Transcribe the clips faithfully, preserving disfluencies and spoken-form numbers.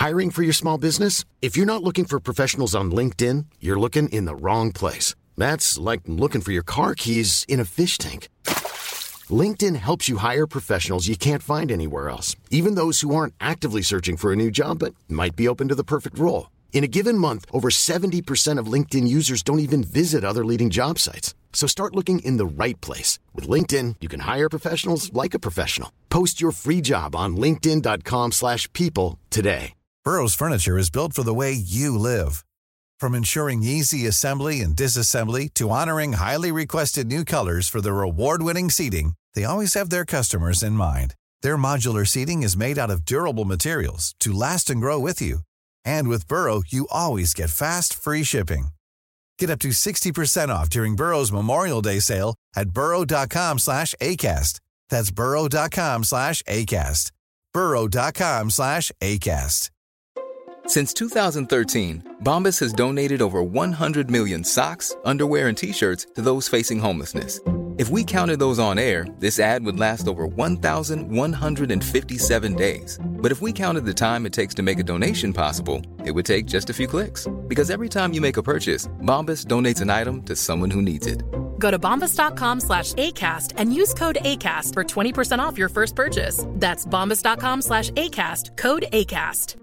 Hiring for your small business? If you're not looking for professionals on LinkedIn, you're looking in the wrong place. That's like looking for your car keys in a fish tank. LinkedIn helps you hire professionals you can't find anywhere else, even those who aren't actively searching for a new job but might be open to the perfect role. In a given month, over seventy percent of LinkedIn users don't even visit other leading job sites. So start looking in the right place. With LinkedIn, you can hire professionals like a professional. Post your free job on linkedin.com slash people today. Burrow's furniture is built for the way you live. From ensuring easy assembly and disassembly to honoring highly requested new colors for their award-winning seating, they always have their customers in mind. Their modular seating is made out of durable materials to last and grow with you. And with Burrow, you always get fast, free shipping. Get up to sixty percent off during Burrow's Memorial Day sale at burrow.com slash ACAST. That's burrow.com slash ACAST. burrow.com slash ACAST. Since two thousand thirteen, Bombas has donated over one hundred million socks, underwear, and T-shirts to those facing homelessness. If we counted those on air, this ad would last over one thousand one hundred fifty-seven days. But if we counted the time it takes to make a donation possible, it would take just a few clicks. Because every time you make a purchase, Bombas donates an item to someone who needs it. Go to bombas.com slash ACAST and use code ACAST for twenty percent off your first purchase. That's bombas.com slash ACAST, code ACAST.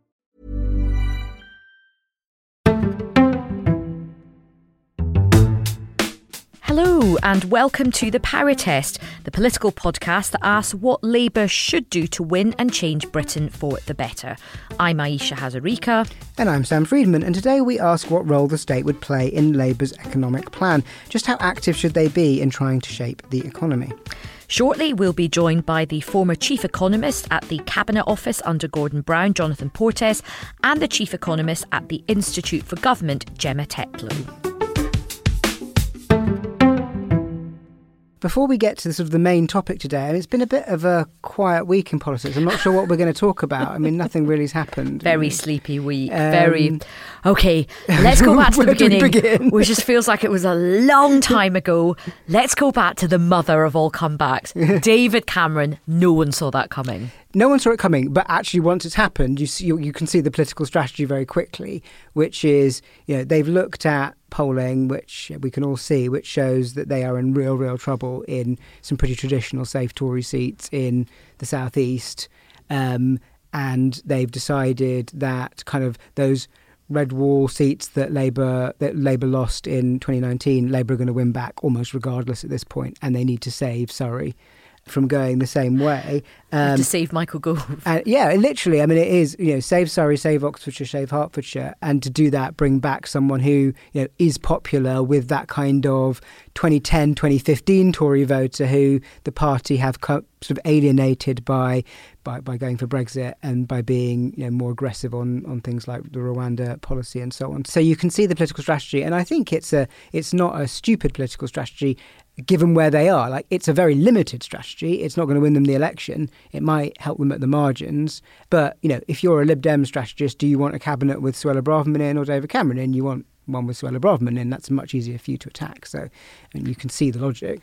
Hello and welcome to The Power Test, the political podcast that asks what Labour should do to win and change Britain for the better. I'm Aisha Hazarika. And I'm Sam Friedman, and today we ask what role the state would play in Labour's economic plan. Just how active should they be in trying to shape the economy? Shortly, we'll be joined by the former chief economist at the Cabinet Office under Gordon Brown, Jonathan Portes, and the chief economist at the Institute for Government, Gemma Tetlow. Before we get to the, sort of the main topic today, I mean, it's been a bit of a quiet week in politics. I'm not sure what we're going to talk about. I mean, nothing really's happened. Very sleepy week. Um, very. Okay, let's go back to the where do we beginning, begin? which just feels like it was a long time ago. Let's go back to the mother of all comebacks, David Cameron. No one saw that coming. No one saw it coming, but actually once it's happened, you see, you, you can see the political strategy very quickly, which is, you know, they've looked at polling, which we can all see, which shows that they are in real, real trouble in some pretty traditional safe Tory seats in the southeast. Um, and they've decided that kind of those red wall seats that Labour that Labour lost in twenty nineteen, Labour are going to win back almost regardless at this point, and they need to save Surrey from going the same way. Um, to save Michael Gove. And yeah, literally. I mean, it is, you know, save Surrey, save Oxfordshire, save Hertfordshire. And to do that, bring back someone who, you know, is popular with that kind of twenty ten, twenty fifteen Tory voter who the party have co- sort of alienated by, by by going for Brexit and by being, you know, more aggressive on, on things like the Rwanda policy and so on. So you can see the political strategy. And I think it's a it's not a stupid political strategy, given where they are. Like, it's a very limited strategy. It's not going to win them the election. It might help them at the margins. But, you know, if you're a Lib Dem strategist, do you want a cabinet with Suella Braverman in or David Cameron in? You want one with Suella Braverman in. That's much easier for you to attack. So, I mean, you can see the logic.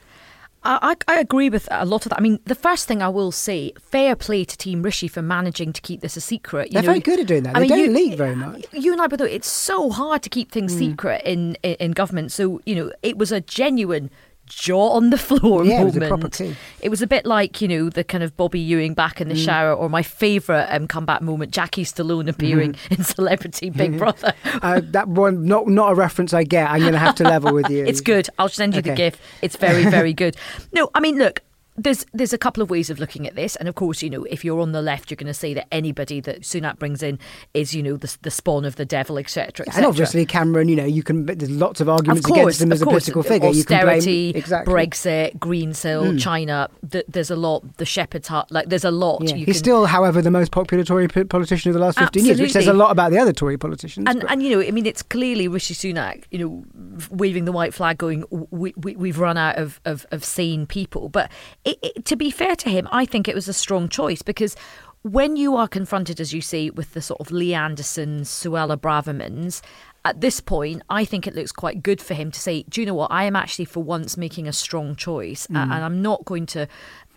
I, I agree with a lot of that. I mean, the first thing I will say, fair play to Team Rishi for managing to keep this a secret. You They're know, very good at doing that. I They mean, don't you, leak very much. You and I both know it's so hard to keep things mm. secret in, in, in government. So, you know, it was a genuine jaw on the floor yeah, moment. It was a proper coup. It was a bit like, you know, the kind of Bobby Ewing back in the mm. shower, or my favourite um, comeback moment, Jackie Stallone appearing mm. in Celebrity Big Brother. uh, that one, not not a reference I get. I'm going to have to level with you. It's good. I'll send you okay. the GIF. It's very, very good. No, I mean, look, There's there's a couple of ways of looking at this. And of course, you know, if you're on the left, you're going to say that anybody that Sunak brings in is, you know, the, the spawn of the devil, et cetera, et cetera. And obviously Cameron, you know, you can, there's lots of arguments of course, against him as a course. political figure. Austerity, you can blame, exactly. Brexit, Greensill, mm. China. Th- there's a lot, the Shepherd's Hut, like there's a lot. Yeah. You He's can... still, however, the most popular Tory p- politician of the last fifteen Absolutely. years, which says a lot about the other Tory politicians. And, but... and you know, I mean, it's clearly Rishi Sunak, you know, waving the white flag going, we, we, we've run out of, of, of sane people. But it, it, to be fair to him, I think it was a strong choice, because when you are confronted, as you say, with the sort of Lee Andersons, Suella Bravermans, at this point, I think it looks quite good for him to say, do you know what, I am actually for once making a strong choice mm. and I'm not going to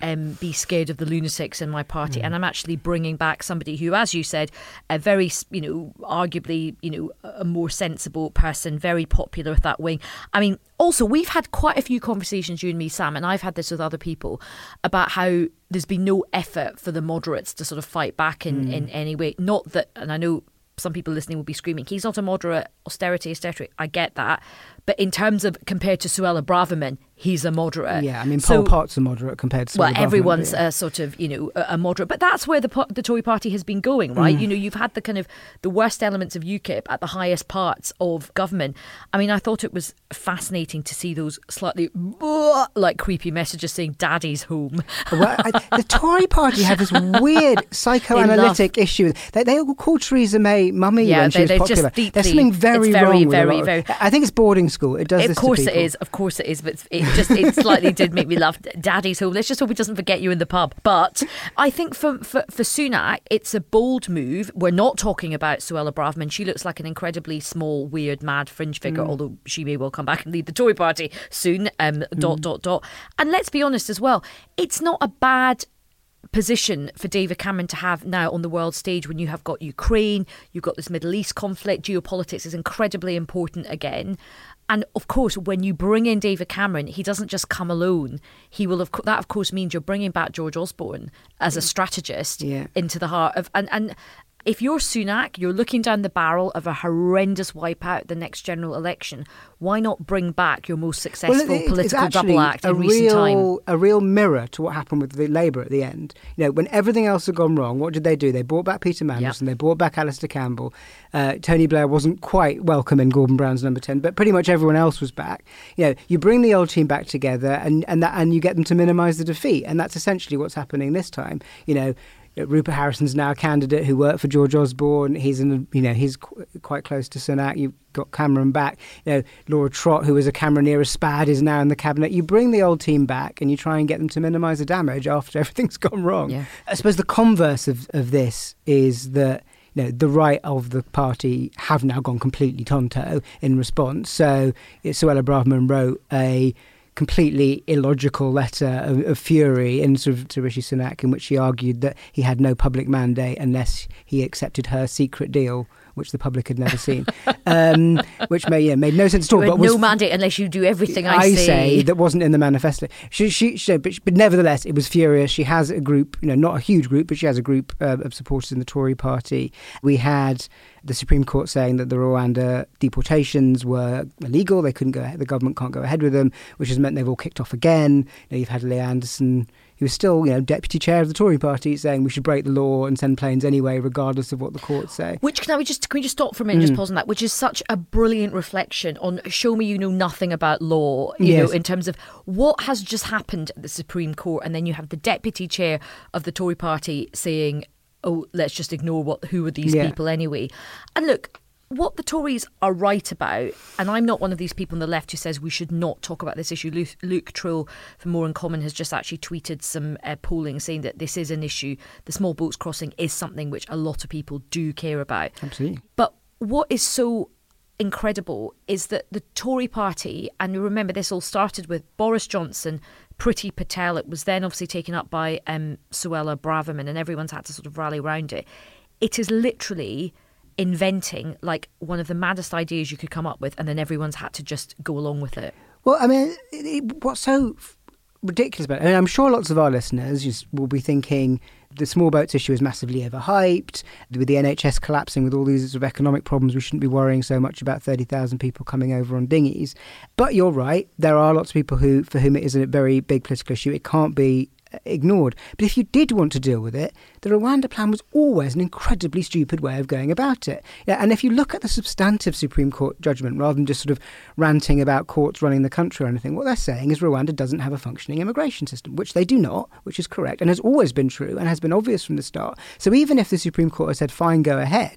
um, be scared of the lunatics in my party, mm. and I'm actually bringing back somebody who, as you said, a very, you know, arguably, you know, a more sensible person, very popular with that wing. I mean, also, we've had quite a few conversations, you and me, Sam, and I've had this with other people, about how there's been no effort for the moderates to sort of fight back in, mm. in any way. Not that, and I know some people listening will be screaming, he's not a moderate, austerity, austerity. I get that. But in terms of, compared to Suella Braverman, he's a moderate. Yeah, I mean, so, Pol Pot's a moderate compared to Suella Well, Braverman, everyone's yeah. a sort of, you know, a, a moderate. But that's where the the Tory party has been going, right? Mm. You know, you've had the kind of the worst elements of UKIP at the highest parts of government. I mean, I thought it was fascinating to see those slightly like creepy messages saying "Daddy's home." Well, I, the Tory party had this weird psychoanalytic issue. They, they all called Theresa May mummy yeah, when she they, was popular. Just deeply, There's something very, very wrong with very, a lot very, of, I think it's boarding school. It does Of this course to it people. is. Of course it is. But it just it slightly did make me laugh. Daddy's home. Let's just hope he doesn't forget you in the pub. But I think for, for, for Sunak, it's a bold move. We're not talking about Suella Braverman. She looks like an incredibly small, weird, mad fringe figure, mm. although she may well come back and lead the Tory party soon. Um, mm. Dot, dot, dot. And let's be honest as well, it's not a bad position for David Cameron to have now on the world stage when you have got Ukraine, you've got this Middle East conflict, geopolitics is incredibly important again. And of course, when you bring in David Cameron, he doesn't just come alone. He will have that, of course, means you're bringing back George Osborne as a strategist yeah. into the heart of and and. If you're Sunak, you're looking down the barrel of a horrendous wipeout the next general election. Why not bring back your most successful well, it, political double act in recent real, time? A real mirror to what happened with the Labour at the end. You know, when everything else had gone wrong, what did they do? They brought back Peter Mandelson, yep. they brought back Alistair Campbell. Uh, Tony Blair wasn't quite welcome in Gordon Brown's number ten, but pretty much everyone else was back. You know, you bring the old team back together, and and that and you get them to minimise the defeat, and that's essentially what's happening this time. You know. Rupert Harrison's now a candidate who worked for George Osborne. He's in, you know, he's qu- quite close to Sunak. You've got Cameron back. You know, Laura Trott, who was a Cameron-era spad, is now in the cabinet. You bring the old team back and you try and get them to minimise the damage after everything's gone wrong. Yeah. I suppose the converse of, of this is that you know, the right of the party have now gone completely tonto in response. So Suella Braverman wrote a completely illogical letter of, of fury in sort of to Rishi Sunak, in which she argued that he had no public mandate unless he accepted her secret deal, which the public had never seen, um, which made yeah made no sense at all. But no was, mandate unless you do everything I, I say. say that wasn't in the manifesto. She, she, she but, but nevertheless, it was furious. She has a group, you know, not a huge group, but she has a group uh, of supporters in the Tory party. We had the Supreme Court saying that the Rwanda deportations were illegal. They couldn't go ahead. The government can't go ahead with them, which has meant they've all kicked off again. You know, you've had Lee Anderson, who was still, you know, deputy chair of the Tory party, saying we should break the law and send planes anyway, regardless of what the courts say. Which can we just can we just stop for a minute, mm. just pause on that? Which is such a brilliant reflection on show me you know nothing about law. You yes. know, in terms of what has just happened at the Supreme Court, and then you have the deputy chair of the Tory party saying, "Oh, let's just ignore what who are these yeah. people anyway." And look, what the Tories are right about, and I'm not one of these people on the left who says we should not talk about this issue. Luke, Luke Trill from More in Common has just actually tweeted some uh, polling saying that this is an issue. The small boats crossing is something which a lot of people do care about. Absolutely. But what is so incredible is that the Tory party, and remember this all started with Boris Johnson, Priti Patel. It was then obviously taken up by um, Suella Braverman, and everyone's had to sort of rally around it. It is literally inventing like one of the maddest ideas you could come up with, and then everyone's had to just go along with it. Well, I mean, it, it, what's so f- ridiculous about it, I mean, I'm sure lots of our listeners just will be thinking the small boats issue is massively overhyped. With the N H S collapsing, with all these sort of economic problems, we shouldn't be worrying so much about thirty thousand people coming over on dinghies. But you're right, there are lots of people who for whom it is a very big political issue. It can't be ignored. But if you did want to deal with it, the Rwanda plan was always an incredibly stupid way of going about it. Yeah, and if you look at the substantive Supreme Court judgment, rather than just sort of ranting about courts running the country or anything, what they're saying is Rwanda doesn't have a functioning immigration system, which they do not, which is correct, and has always been true and has been obvious from the start. So even if the Supreme Court has said, fine, go ahead,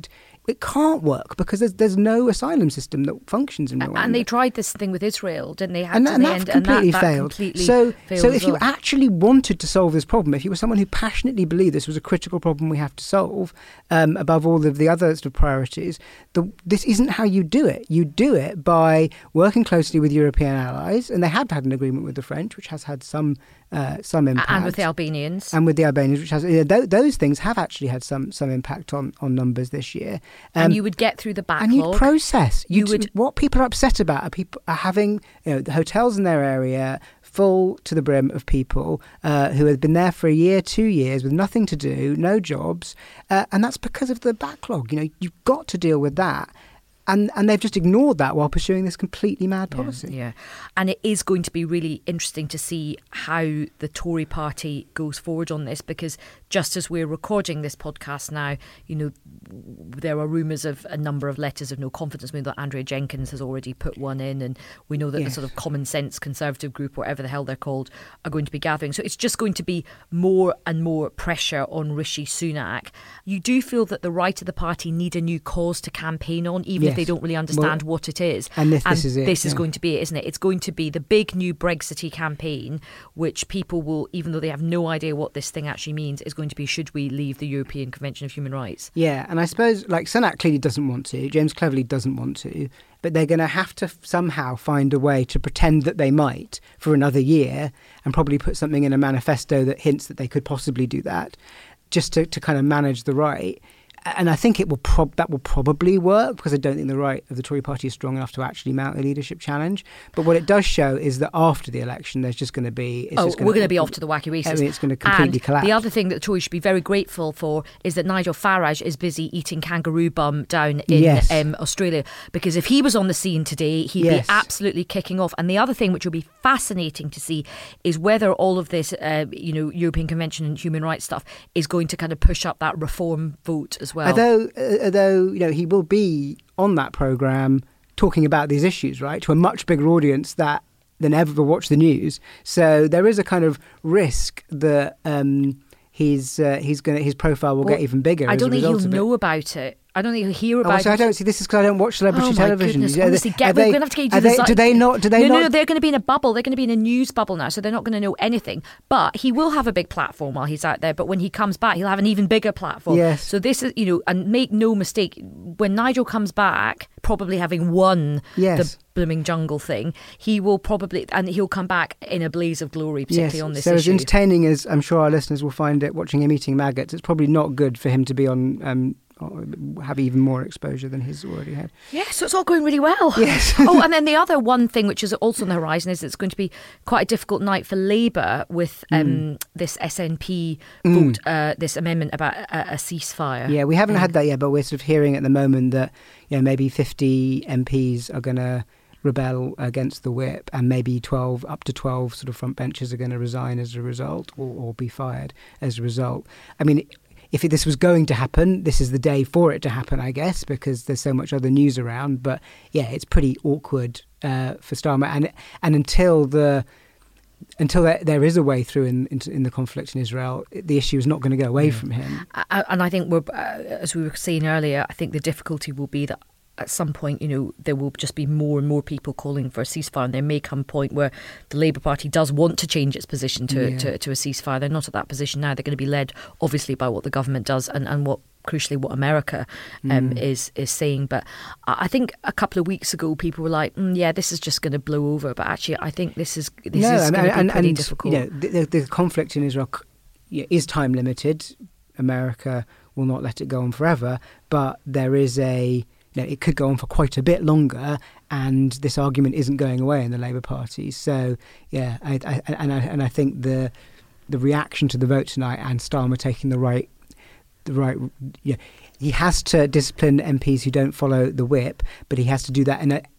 it can't work because there's there's no asylum system that functions in Rwanda. And they tried this thing with Israel, didn't they? Had And, to and the that end, completely and that, failed. That completely so, failed so as if you well. actually wanted to solve this problem, if you were someone who passionately believed this was a critical problem we have to solve, um, above all of the other sort of priorities, the, this isn't how you do it. You do it by working closely with European allies, and they have had an agreement with the French, which has had some uh, some impact, and with the Albanians, and with the Albanians, which has you know, th- those things have actually had some some impact on on numbers this year. Um, and you would get through the backlog. And you'd process. You You'd, would. What people are upset about are people are having you know the hotels in their area full to the brim of people uh, who have been there for a year, two years with nothing to do, no jobs, uh, and that's because of the backlog. You know, you've got to deal with that. And and they've just ignored that while pursuing this completely mad policy. Yeah, yeah, and it is going to be really interesting to see how the Tory party goes forward on this, because just as we're recording this podcast now, you know, there are rumours of a number of letters of no confidence. We know that Andrea Jenkins has already put one in, and we know that yes. the sort of Common Sense Conservative group, whatever the hell they're called, are going to be gathering. So it's just going to be more and more pressure on Rishi Sunak. You do feel that the right of the party need a new cause to campaign on, even yes. if they don't really understand well, what it is. And this, and this is it. This is yeah. going to be it, isn't it? It's going to be the big new Brexity campaign, which people will, even though they have no idea what this thing actually means, is going to be, should we leave the European Convention of Human Rights? Yeah, and I suppose, like, Sunak clearly doesn't want to, James Cleverly doesn't want to, but they're going to have to f- somehow find a way to pretend that they might for another year, and probably put something in a manifesto that hints that they could possibly do that, just to, to kind of manage the right. And I think it will prob- that will probably work, because I don't think the right of the Tory party is strong enough to actually mount a leadership challenge. But what it does show is that after the election, there's just going to be... It's oh, just gonna, we're going to be off to the wacky races. I mean, it's going to completely and collapse. The other thing that the Tories should be very grateful for is that Nigel Farage is busy eating kangaroo bum down in yes. um, Australia, because if he was on the scene today, he'd yes. be absolutely kicking off. And the other thing which will be fascinating to see is whether all of this, uh, you know, European Convention and human rights stuff is going to kind of push up that reform vote as well. Although, uh, although you know, he will be on that programme talking about these issues, right, to a much bigger audience that than ever watch the news. So there is a kind of risk that um, he's uh, he's going his profile will well, get even bigger. I as don't a think result he'll of it. know about it. I don't think he'll hear about oh, so it. I don't see this is because I don't watch celebrity oh my television. Goodness, Yeah, honestly, get, they, we're going to have to get you to they, the do they not? Do they no, not? No, no, they're going to be in a bubble. They're going to be in a news bubble now, so they're not going to know anything. But he will have a big platform while he's out there. But when he comes back, he'll have an even bigger platform. Yes. So this is, you know, and make no mistake, when Nigel comes back, probably having won yes. the blooming jungle thing, he will probably, and he'll come back in a blaze of glory, particularly yes. on this so issue. as entertaining as I'm sure our listeners will find it watching him eating maggots, it's probably not good for him to be on. Um, have even more exposure than he's already had. Yeah, so it's all going really well. Yes. oh, and then the other one thing which is also on the horizon is it's going to be quite a difficult night for Labour with um, mm. this S N P vote, mm. uh, this amendment about a, a ceasefire. Yeah, we haven't um, had that yet, but we're sort of hearing at the moment that you know maybe fifty M Ps are going to rebel against the whip, and maybe twelve, up to twelve sort of front benches are going to resign as a result, or, or be fired as a result. I mean, if this was going to happen, this is the day for it to happen, I guess, because there's so much other news around. But yeah, it's pretty awkward uh, for Starmer, and and until the until there, there is a way through in, in in the conflict in Israel, the issue is not going to go away yeah. from him. I, and I think we're, uh, as we were saying earlier, I think the difficulty will be that at some point, you know, there will just be more and more people calling for a ceasefire, and there may come a point where the Labour Party does want to change its position to, yeah. to, to a ceasefire. They're not at that position now. They're going to be led, obviously, by what the government does and, and what, crucially, what America um, mm. is is saying. But I think a couple of weeks ago, people were like, mm, yeah, this is just going to blow over. But actually, I think this is this no, is and, going to be and, pretty and, difficult. You know, the, the conflict in Israel is time limited. America will not let it go on forever, but there is a You know, it could go on for quite a bit longer, and this argument isn't going away in the Labour Party. So, yeah, I, I, and I and I think the the reaction to the vote tonight, and Starmer taking the right, the right, yeah, he has to discipline M Ps who don't follow the whip, but he has to do that in a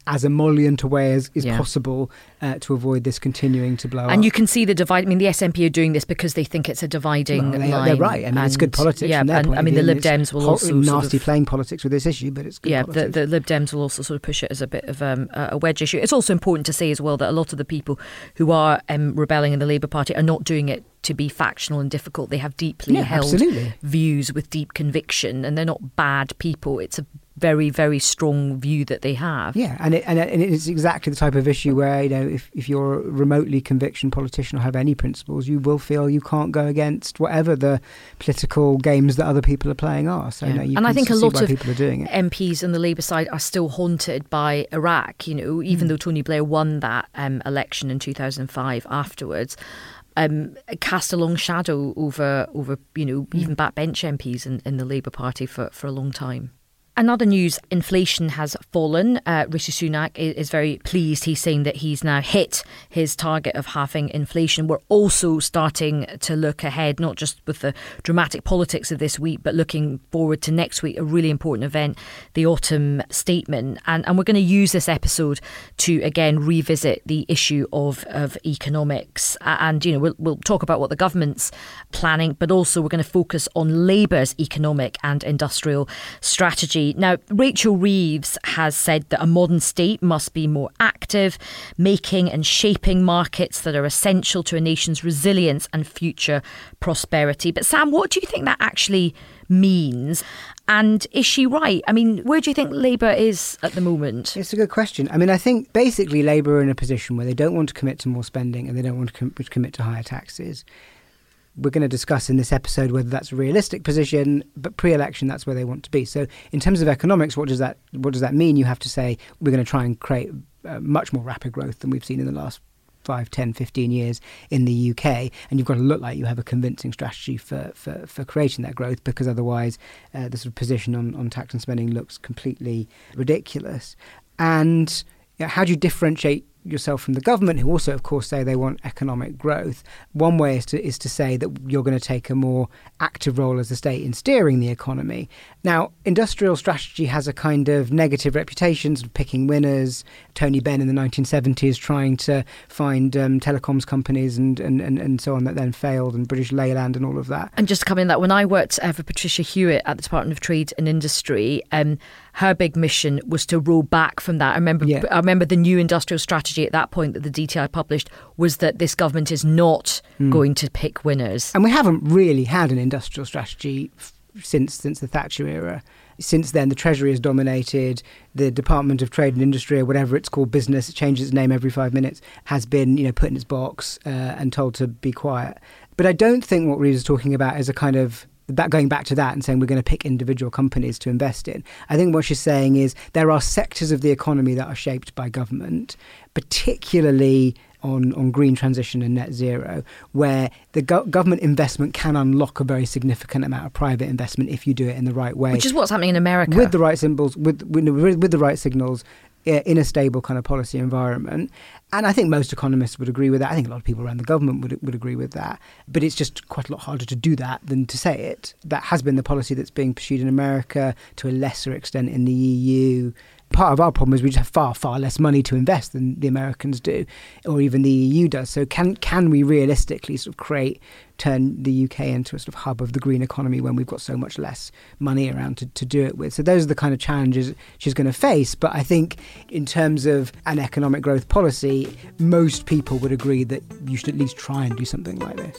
as emollient a way as is Yeah. possible uh, to avoid this continuing to blow up. And you can see the divide. I mean, the S N P are doing this because they think it's a dividing Well, they, line. they're right. I mean, it's good And, politics yeah, from their and, point I of mean, view. the and Lib it's Dems will hor- also nasty sort of, playing politics with this issue, but it's good yeah, the, politics. the Lib Dems will also sort of push it as a bit of um, a wedge issue. It's also important to say as well that a lot of the people who are um, rebelling in the Labour Party are not doing it to be factional and difficult. They have deeply Yeah, held absolutely. views with deep conviction, and they're not bad people. It's a very, very strong view that they have. Yeah, and it, and it, and it's exactly the type of issue where, you know, if, if you're a remotely conviction politician or have any principles, you will feel you can't go against whatever the political games that other people are playing are. So, Yeah. you know, you and can I think a see lot why of people are doing it. M Ps on the Labour side are still haunted by Iraq, you know, even Mm. though Tony Blair won that um, election in two thousand five afterwards. Um, cast a long shadow over, over you know, even backbench M Ps in, in the Labour Party for, for a long time. Another news, inflation has fallen. Uh, Rishi Sunak is, is very pleased. He's saying that he's now hit his target of halving inflation. We're also starting to look ahead, not just with the dramatic politics of this week, but looking forward to next week, a really important event, the autumn statement. And, and we're going to use this episode to, again, revisit the issue of, of economics. And, you know, we'll, we'll talk about what the government's planning, but also we're going to focus on Labour's economic and industrial strategy. Now, Rachel Reeves has said that a modern state must be more active, making and shaping markets that are essential to a nation's resilience and future prosperity. But Sam, what do you think that actually means? And is she right? I mean, where do you think Labour is at the moment? It's a good question. I mean, I think basically Labour are in a position where they don't want to commit to more spending and they don't want to com- commit to higher taxes. We're going to discuss in this episode whether that's a realistic position, but pre-election, that's where they want to be. So in terms of economics, what does that what does that mean? You have to say we're going to try and create uh, much more rapid growth than we've seen in the last five, ten, fifteen years in the U K. And you've got to look like you have a convincing strategy for, for, for creating that growth, because otherwise uh, the sort of position on, on tax and spending looks completely ridiculous. And you know, how do you differentiate yourself from the government, who also, of course, say they want economic growth? One way is to is to say that you're going to take a more active role as a state in steering the economy. Now, industrial strategy has a kind of negative reputation, sort of picking winners. Tony Benn in the nineteen seventies trying to find um, telecoms companies and, and, and, and so on that then failed, and British Leyland and all of that. And just to come in that, when I worked uh, for Patricia Hewitt at the Department of Trade and Industry, um, her big mission was to roll back from that. I remember, Yeah. I remember the new industrial strategy at that point that the D T I published was that this government is not Mm. going to pick winners. And we haven't really had an industrial strategy f- since since the Thatcher era. Since then, the Treasury has dominated. The Department of Trade and Industry, or whatever it's called, business, it changes its name every five minutes, has been, you know, put in its box uh, and told to be quiet. But I don't think what Reeves is talking about is a kind of that going back to that and saying we're going to pick individual companies to invest in. I think what she's saying is there are sectors of the economy that are shaped by government, particularly on, on green transition and net zero, where the go- government investment can unlock a very significant amount of private investment if you do it in the right way. Which is what's happening in America. With the right symbols, with, with, with the right signals, uh, in a stable kind of policy environment. And I think most economists would agree with that. I think a lot of people around the government would would agree with that. But it's just quite a lot harder to do that than to say it. That has been the policy that's being pursued in America, to a lesser extent in the E U. Part of our problem is we just have far, far less money to invest than the Americans do, or even the E U does. So can can we realistically sort of create, turn the U K into a sort of hub of the green economy when we've got so much less money around to, to do it with? So those are the kind of challenges she's going to face. But I think in terms of an economic growth policy, most people would agree that you should at least try and do something like this.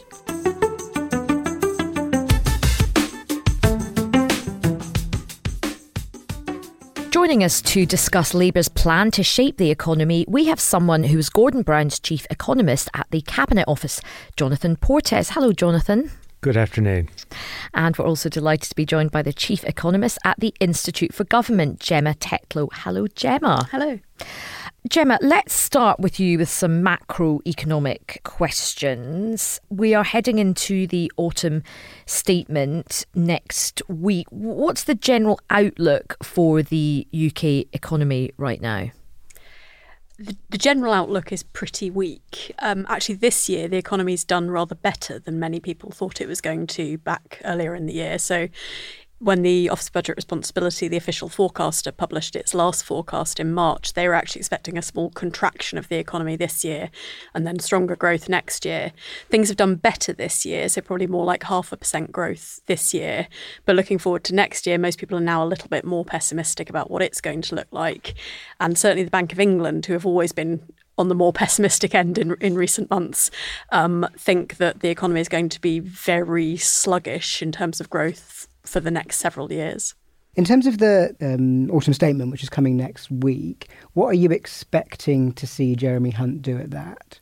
Joining us to discuss Labour's plan to shape the economy, we have someone who is Gordon Brown's chief economist at the Cabinet Office, Jonathan Portes. Hello, Jonathan. Good afternoon. And we're also delighted to be joined by the chief economist at the Institute for Government, Gemma Teklo. Hello, Gemma. Hello. Gemma, let's start with you with some macroeconomic questions. We are heading into the autumn statement next week. What's the general outlook for the U K economy right now? The, the general outlook is pretty weak. Um, actually, this year, the economy's done rather better than many people thought it was going to back earlier in the year. So when the Office of Budget Responsibility, the official forecaster, published its last forecast in March, they were actually expecting a small contraction of the economy this year and then stronger growth next year. Things have done better this year, so probably more like half a percent growth this year. But looking forward to next year, most people are now a little bit more pessimistic about what it's going to look like. And certainly the Bank of England, who have always been on the more pessimistic end in, in recent months, um, think that the economy is going to be very sluggish in terms of growth for the next several years. In terms of the um, autumn statement, which is coming next week, what are you expecting to see Jeremy Hunt do at that?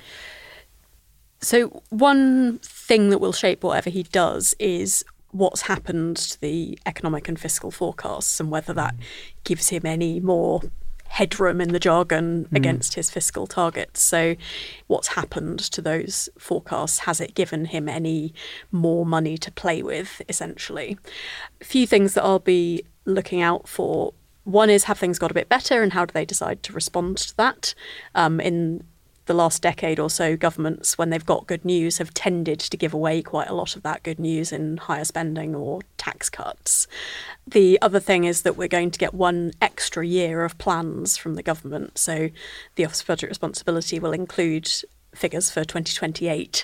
So one thing that will shape whatever he does is what's happened to the economic and fiscal forecasts and whether that gives him any more headroom in the jargon mm. against his fiscal targets. So what's happened to those forecasts? Has it given him any more money to play with, essentially? A few things that I'll be looking out for. One is, have things got a bit better and how do they decide to respond to that? Um, in the last decade or so, governments, when they've got good news, have tended to give away quite a lot of that good news in higher spending or tax cuts. The other thing is that we're going to get one extra year of plans from the government. So the Office of Budget Responsibility will include figures for twenty twenty-eight.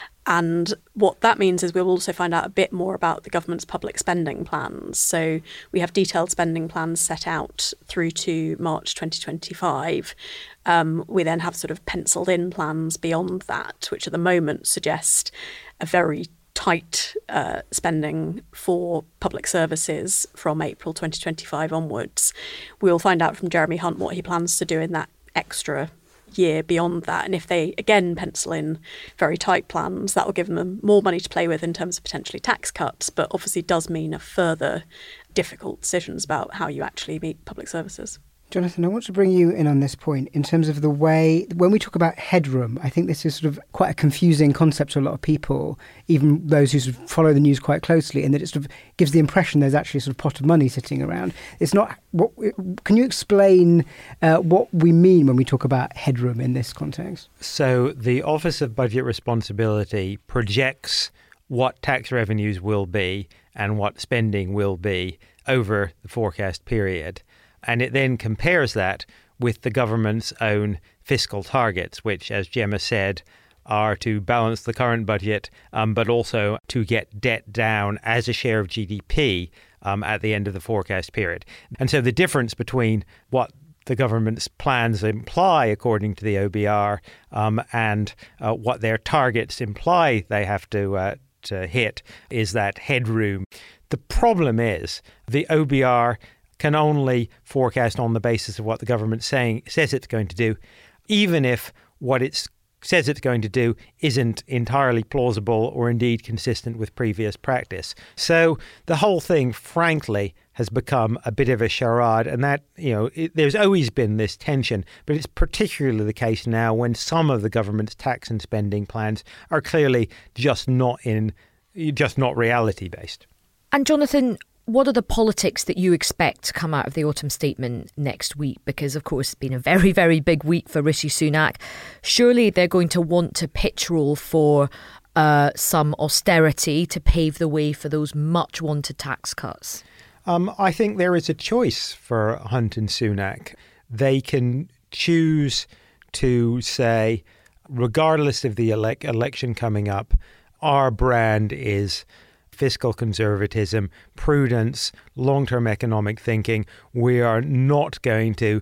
And what that means is we'll also find out a bit more about the government's public spending plans. So we have detailed spending plans set out through to March twenty twenty-five. Um, we then have sort of penciled in plans beyond that, which at the moment suggest a very tight uh, spending for public services from April twenty twenty-five onwards. We'll find out from Jeremy Hunt what he plans to do in that extra year beyond that. And if they, again, pencil in very tight plans, that will give them more money to play with in terms of potentially tax cuts, but obviously does mean a further difficult decisions about how you actually meet public services. Jonathan, I want to bring you in on this point in terms of the way, when we talk about headroom, I think this is sort of quite a confusing concept to a lot of people, even those who sort of follow the news quite closely, and that it sort of gives the impression there's actually a sort of pot of money sitting around. It's not. What, can you explain uh, what we mean when we talk about headroom in this context? So the Office of Budget Responsibility projects what tax revenues will be and what spending will be over the forecast period. And it then compares that with the government's own fiscal targets, which, as Gemma said, are to balance the current budget, um, but also to get debt down as a share of G D P um, at the end of the forecast period. And so the difference between what the government's plans imply, according to the O B R, um, and uh, what their targets imply they have to, uh, to hit is that headroom. The problem is the O B R can only forecast on the basis of what the government saying says it's going to do, even if what it says it's going to do isn't entirely plausible or indeed consistent with previous practice. So the whole thing, frankly, has become a bit of a charade, and that, you know, it, there's always been this tension, but it's particularly the case now when some of the government's tax and spending plans are clearly just not in, just not reality based. And Jonathan, what are the politics that you expect to come out of the autumn statement next week? Because, of course, it's been a very, very big week for Rishi Sunak. Surely they're going to want to pitch roll for uh, some austerity to pave the way for those much wanted tax cuts. Um, I think there is a choice for Hunt and Sunak. They can choose to say, regardless of the ele- election coming up, our brand is fiscal conservatism, prudence, long-term economic thinking. We are not going to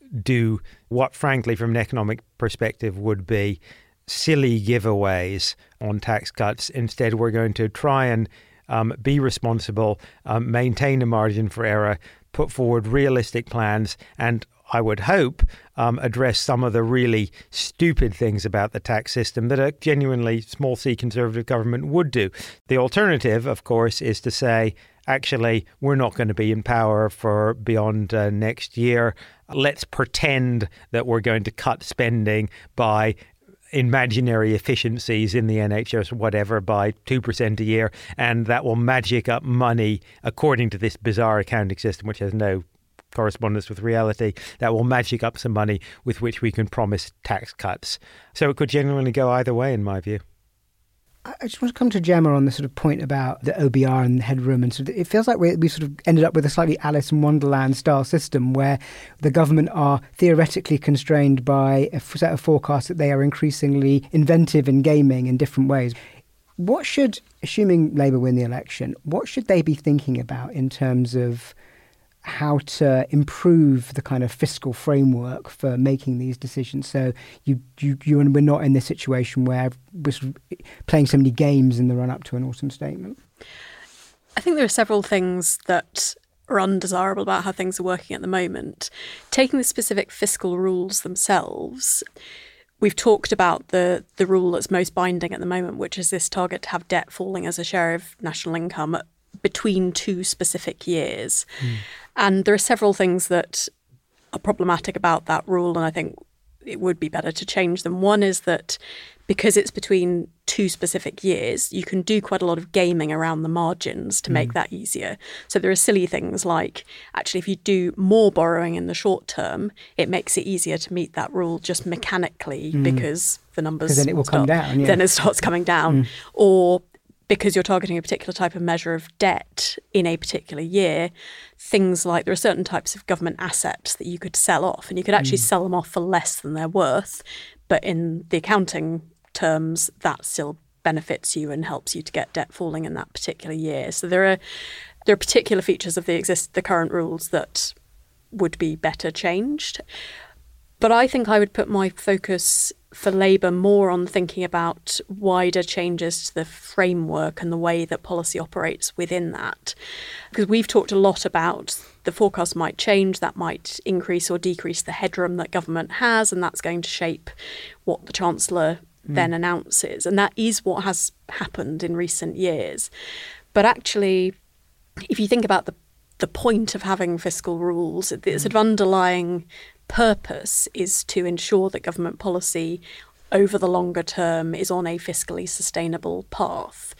do what, frankly, from an economic perspective would be silly giveaways on tax cuts. Instead, we're going to try and um, be responsible, um, maintain a margin for error, put forward realistic plans, and I would hope, um, address some of the really stupid things about the tax system that a genuinely small c Conservative government would do. The alternative, of course, is to say, actually, we're not going to be in power for beyond uh, next year. Let's pretend that we're going to cut spending by imaginary efficiencies in the N H S or whatever by two percent a year, and that will magic up money according to this bizarre accounting system, which has no correspondence with reality, that will magic up some money with which we can promise tax cuts. So it could genuinely go either way, in my view. I just want to come to Gemma on the sort of point about the O B R and headroom, and sort of, it feels like we we sort of ended up with a slightly Alice in Wonderland style system where the government are theoretically constrained by a set of forecasts that they are increasingly inventive in gaming in different ways. What should, assuming Labour win the election, what should they be thinking about in terms of how to improve the kind of fiscal framework for making these decisions? So you, you, you and we're not in this situation where we're sort of playing so many games in the run-up to an autumn statement. I think there are several things that are undesirable about how things are working at the moment. Taking the specific fiscal rules themselves, we've talked about the, the rule that's most binding at the moment, which is this target to have debt falling as a share of national income between two specific years. Mm. And there are several things that are problematic about that rule, and I think it would be better to change them. One is that because it's between two specific years, you can do quite a lot of gaming around the margins to mm. make that easier. So there are silly things like, actually, if you do more borrowing in the short term, it makes it easier to meet that rule just mechanically mm. because the numbers then it will start, come down. Yeah. Then it starts coming down. Mm. Or because you're targeting a particular type of measure of debt in a particular year, things like there are certain types of government assets that you could sell off, and you could actually mm. sell them off for less than they're worth. But in the accounting terms, that still benefits you and helps you to get debt falling in that particular year. So there are there are particular features of the exist the current rules that would be better changed. But I think I would put my focus for Labour more on thinking about wider changes to the framework and the way that policy operates within that. Because we've talked a lot about the forecast might change, that might increase or decrease the headroom that government has, and that's going to shape what the Chancellor mm. then announces. And that is what has happened in recent years. But actually, if you think about the, the point of having fiscal rules, the mm. sort of underlying purpose is to ensure that government policy over the longer term is on a fiscally sustainable path.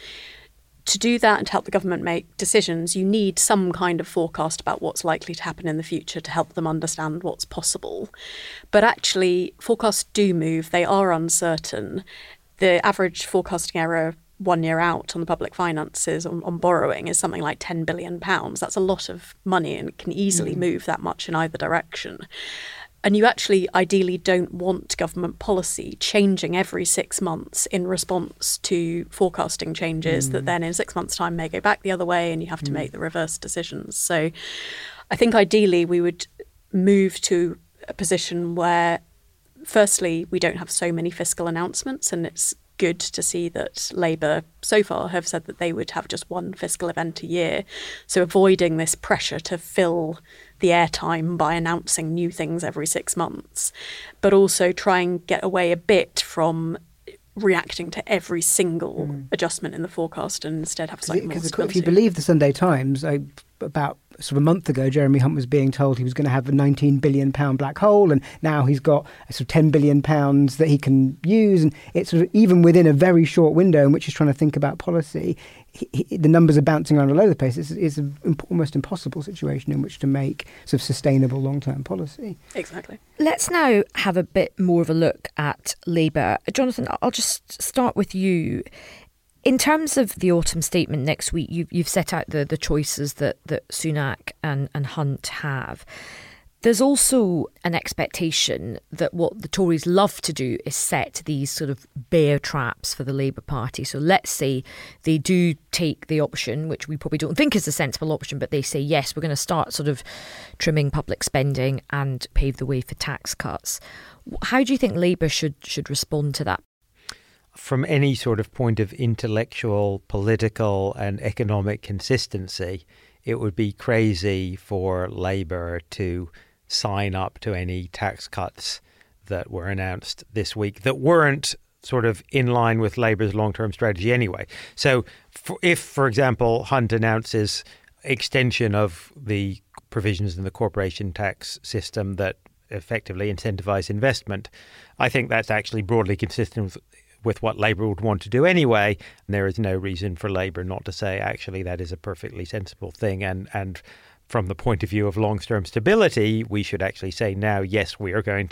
To do that and to help the government make decisions, you need some kind of forecast about what's likely to happen in the future to help them understand what's possible. But actually, forecasts do move. They are uncertain. The average forecasting error one year out on the public finances on, on borrowing is something like ten billion pounds. That's a lot of money and it can easily mm. move that much in either direction. And you actually ideally don't want government policy changing every six months in response to forecasting changes mm. that then in six months' time may go back the other way and you have to mm. make the reverse decisions. So I think ideally we would move to a position where, firstly, we don't have so many fiscal announcements, and it's good to see that Labour so far have said that they would have just one fiscal event a year. So avoiding this pressure to fill the airtime by announcing new things every six months, but also try and get away a bit from reacting to every single mm. adjustment in the forecast and instead have slightly more flexibility. If you believe the Sunday Times, I, about sort of a month ago, Jeremy Hunt was being told he was going to have a nineteen billion pounds black hole, and now he's got a sort of ten billion pounds that he can use. And it's sort of even within a very short window in which he's trying to think about policy, he, he, the numbers are bouncing around all over the place. It's, it's an almost impossible situation in which to make sort of sustainable long-term policy. Exactly. Let's now have a bit more of a look at Labour. Jonathan, I'll just start with you. In terms of the autumn statement next week, you've, you've set out the, the choices that, that Sunak and, and Hunt have. There's also an expectation that what the Tories love to do is set these sort of bear traps for the Labour Party. So let's say they do take the option, which we probably don't think is a sensible option, but they say, yes, we're going to start sort of trimming public spending and pave the way for tax cuts. How do you think Labour should should respond to that? From any sort of point of intellectual, political and economic consistency, it would be crazy for Labour to sign up to any tax cuts that were announced this week that weren't sort of in line with Labour's long-term strategy anyway. So for, if, for example, Hunt announces extension of the provisions in the corporation tax system that effectively incentivise investment, I think that's actually broadly consistent with with what Labour would want to do anyway. And there is no reason for Labour not to say, actually, that is a perfectly sensible thing. And, and from the point of view of long-term stability, we should actually say now, yes, we are going to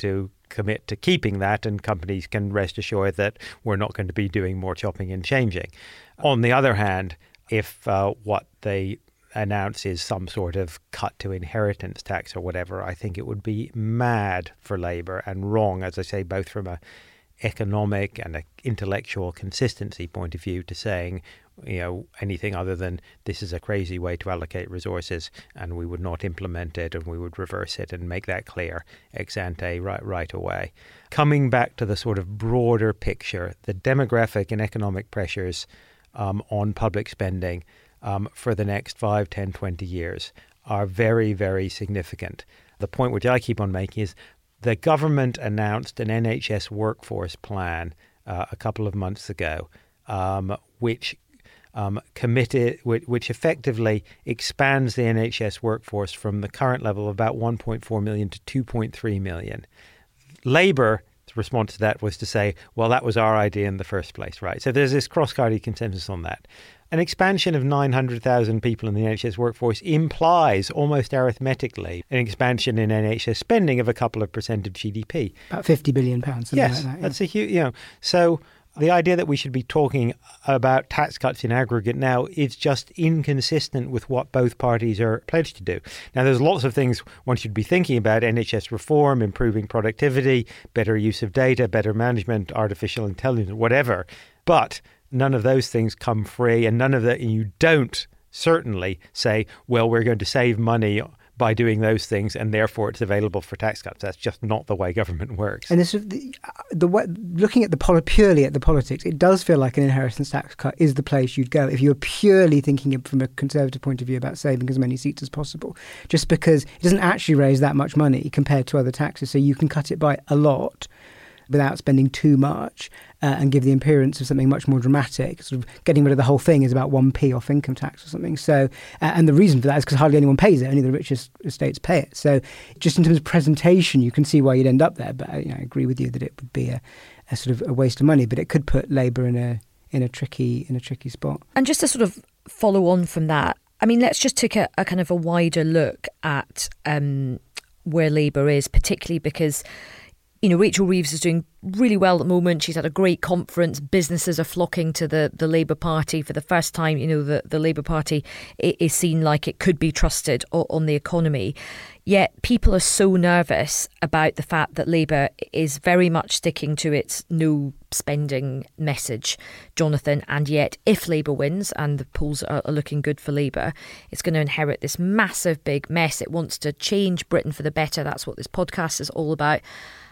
commit to keeping that, and companies can rest assured that we're not going to be doing more chopping and changing. On the other hand, if uh, what they announce is some sort of cut to inheritance tax or whatever, I think it would be mad for Labour and wrong, as I say, both from a economic and a intellectual consistency point of view, to saying, you know, anything other than this is a crazy way to allocate resources and we would not implement it and we would reverse it and make that clear ex ante right, right away. Coming back to the sort of broader picture, the demographic and economic pressures um, on public spending um, for the next five, ten, twenty years are very, very significant. The point which I keep on making is the government announced an N H S workforce plan uh, a couple of months ago, um, which um, committed, which, which effectively expands the N H S workforce from the current level of about one point four million to two point three million. Labour's response to that was to say, well, that was our idea in the first place, right? So there's this cross-party consensus on that. An expansion of nine hundred thousand people in the N H S workforce implies, almost arithmetically, an expansion in N H S spending of a couple of percent of G D P. About fifty billion pounds, something yes, like that. Yeah. That's a huge, you know, so the idea that we should be talking about tax cuts in aggregate now is just inconsistent with what both parties are pledged to do. Now, there's lots of things one should be thinking about: N H S reform, improving productivity, better use of data, better management, artificial intelligence, whatever. But none of those things come free, and none of that, and you don't certainly say, well, we're going to save money by doing those things and therefore it's available for tax cuts. That's just not the way government works. And this, the, the way, looking at the poli- purely at the politics, it does feel like an inheritance tax cut is the place you'd go if you're purely thinking from a Conservative point of view about saving as many seats as possible, just because it doesn't actually raise that much money compared to other taxes. So you can cut it by a lot without spending too much uh, and give the appearance of something much more dramatic. Sort of getting rid of the whole thing is about one p off income tax or something. So, uh, and the reason for that is because hardly anyone pays it. Only the richest estates pay it. So just in terms of presentation, you can see why you'd end up there. But you know, I agree with you that it would be a, a sort of a waste of money, but it could put Labour in a in a tricky in a tricky spot. And just to sort of follow on from that, I mean, let's just take a, a kind of a wider look at um, where Labour is, particularly because, you know, Rachel Reeves is doing really well at the moment. She's had a great conference. Businesses are flocking to the, the Labour Party for the first time. You know, the, the Labour Party is seen like it could be trusted on the economy. Yet people are so nervous about the fact that Labour is very much sticking to its no spending message, Jonathan. And yet if Labour wins, and the polls are, are looking good for Labour, it's going to inherit this massive big mess. It wants to change Britain for the better. That's what this podcast is all about.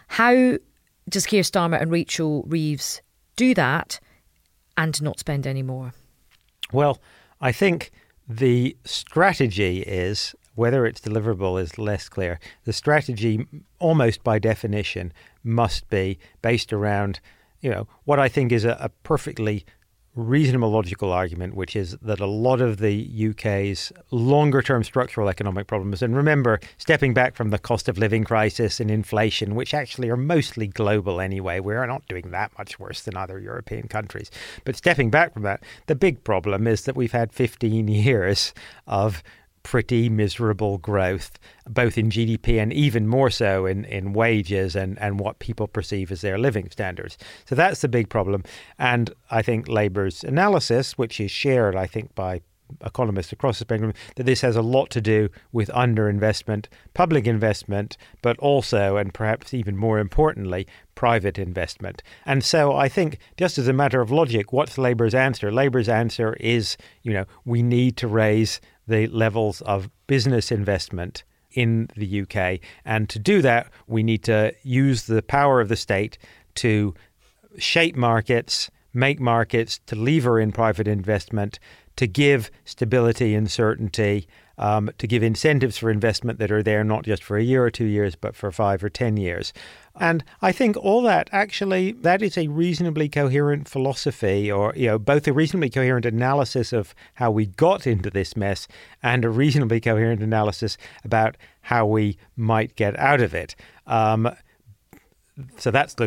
How does Keir Starmer and Rachel Reeves do that and not spend any more? Well, I think the strategy is, whether it's deliverable is less clear. The strategy, almost by definition, must be based around, you know, what I think is a, a perfectly reasonable logical argument, which is that a lot of the U K's longer term structural economic problems, and remember, stepping back from the cost of living crisis and inflation, which actually are mostly global anyway, we're not doing that much worse than other European countries. But stepping back from that, the big problem is that we've had fifteen years of pretty miserable growth, both in G D P and even more so in, in wages and, and what people perceive as their living standards. So that's the big problem. And I think Labour's analysis, which is shared, I think, by economists across the spectrum, that this has a lot to do with underinvestment, public investment, but also, and perhaps even more importantly, private investment. And so I think, just as a matter of logic, what's Labour's answer? Labour's answer is, you know, we need to raise the levels of business investment in the U K. And to do that, we need to use the power of the state to shape markets, make markets, to lever in private investment, to give stability and certainty, um, to give incentives for investment that are there not just for a year or two years, but for five or ten years. And I think all that actually, that is a reasonably coherent philosophy, or, you know, both a reasonably coherent analysis of how we got into this mess and a reasonably coherent analysis about how we might get out of it. Um, so that's the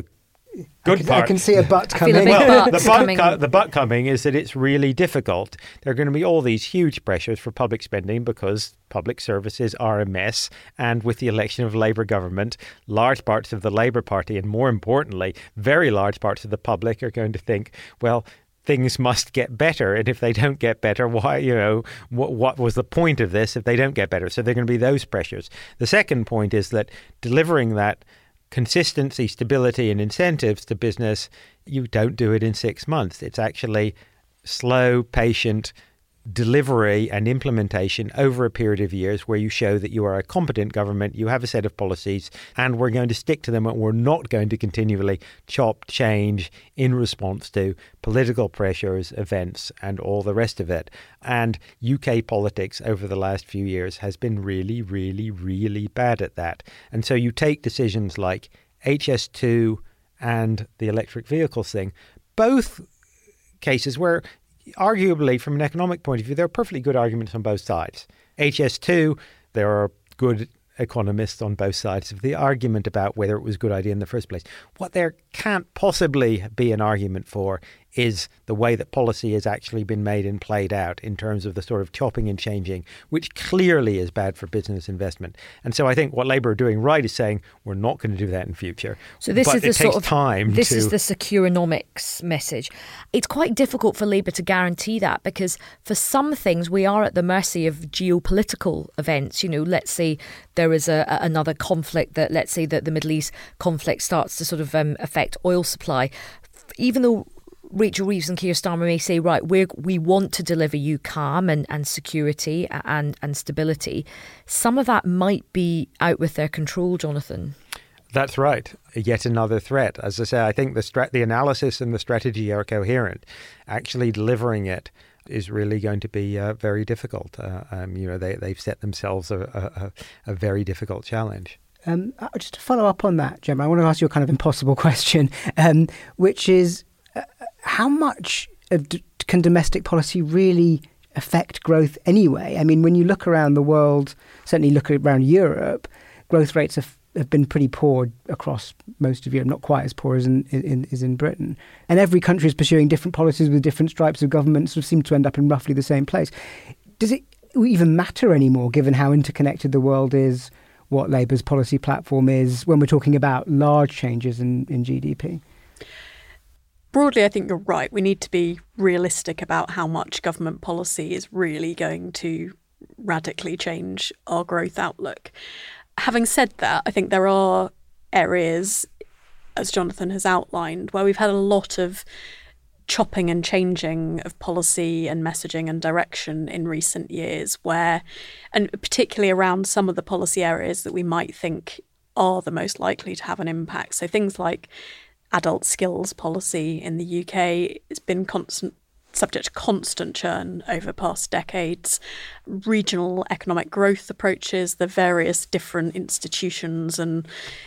good I can, part. I can see a butt coming. a big Well, butt the butt, coming. co- the butt coming is that it's really difficult. There are going to be all these huge pressures for public spending because public services are a mess. And with the election of a Labour government, large parts of the Labour Party, and more importantly, very large parts of the public are going to think, well, things must get better. And if they don't get better, why, you know, what, what was the point of this if they don't get better? So there are going to be those pressures. The second point is that delivering that consistency, stability and incentives to business, you don't do it in six months. It's actually slow, patient delivery and implementation over a period of years where you show that you are a competent government, you have a set of policies, and we're going to stick to them, and we're not going to continually chop, change in response to political pressures, events, and all the rest of it. And U K politics over the last few years has been really, really, really bad at that. And so you take decisions like H S two and the electric vehicles thing, both cases where arguably, from an economic point of view, there are perfectly good arguments on both sides. H S two, there are good economists on both sides of the argument about whether it was a good idea in the first place. What there can't possibly be an argument for is the way that policy has actually been made and played out in terms of the sort of chopping and changing, which clearly is bad for business investment. And so I think what Labour are doing right is saying we're not going to do that in future. So this but is the it sort takes of time this to, is the securonomics message. It's quite difficult for Labour to guarantee that because for some things we are at the mercy of geopolitical events. You know, let's say there is a, a another conflict that let's say that the Middle East conflict starts to sort of um, affect oil supply, even though Rachel Reeves and Keir Starmer may say, right, we we want to deliver you calm and, and security and, and stability. Some of that might be out with their control, Jonathan. That's right. Yet another threat. As I say, I think the strat- the analysis and the strategy are coherent. Actually delivering it is really going to be uh, very difficult. Uh, um, you know, they, they've set themselves a, a, a very difficult challenge. Um, just to follow up on that, Gemma, I want to ask you a kind of impossible question, um, which is, Uh, how much of d- can domestic policy really affect growth anyway? I mean, when you look around the world, certainly look around Europe, growth rates have, have been pretty poor across most of Europe, not quite as poor as in, in, as in Britain. And every country is pursuing different policies with different stripes of government, sort of seem to end up in roughly the same place. Does it even matter anymore, given how interconnected the world is, what Labour's policy platform is, when we're talking about large changes in, in G D P? Broadly, I think you're right. We need to be realistic about how much government policy is really going to radically change our growth outlook. Having said that, I think there are areas, as Jonathan has outlined, where we've had a lot of chopping and changing of policy and messaging and direction in recent years, where, and particularly around some of the policy areas that we might think are the most likely to have an impact. So things like adult skills policy in the U K has been constant, subject to constant churn over past decades. Regional economic growth approaches, the various different institutions and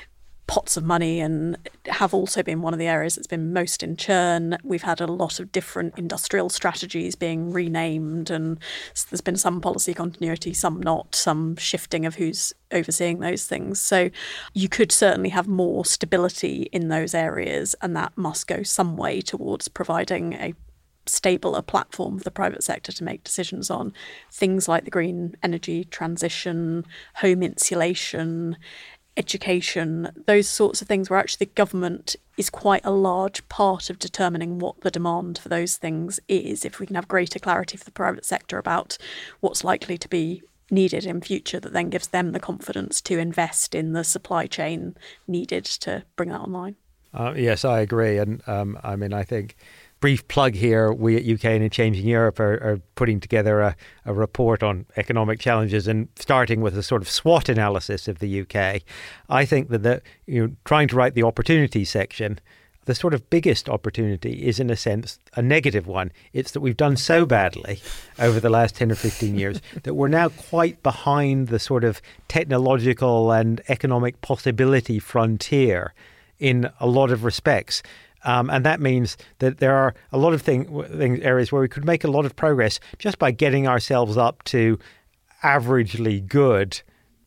pots of money, and have also been one of the areas that's been most in churn. We've had a lot of different industrial strategies being renamed, and there's been some policy continuity, some not, some shifting of who's overseeing those things. So you could certainly have more stability in those areas, and that must go some way towards providing a stable a platform for the private sector to make decisions on things like the green energy transition, home insulation, education, those sorts of things where actually the government is quite a large part of determining what the demand for those things is. If we can have greater clarity for the private sector about what's likely to be needed in future, that then gives them the confidence to invest in the supply chain needed to bring that online. Uh, yes, I agree. And um, I mean, I think brief plug here, we at U K and in Changing Europe are, are putting together a, a report on economic challenges, and starting with a sort of SWOT analysis of the U K. I think that the, you know, trying to write the opportunity section, the sort of biggest opportunity is in a sense a negative one. It's that we've done so badly over the last ten or fifteen years that we're now quite behind the sort of technological and economic possibility frontier in a lot of respects. Um, and that means that there are a lot of thing, things, areas where we could make a lot of progress just by getting ourselves up to averagely good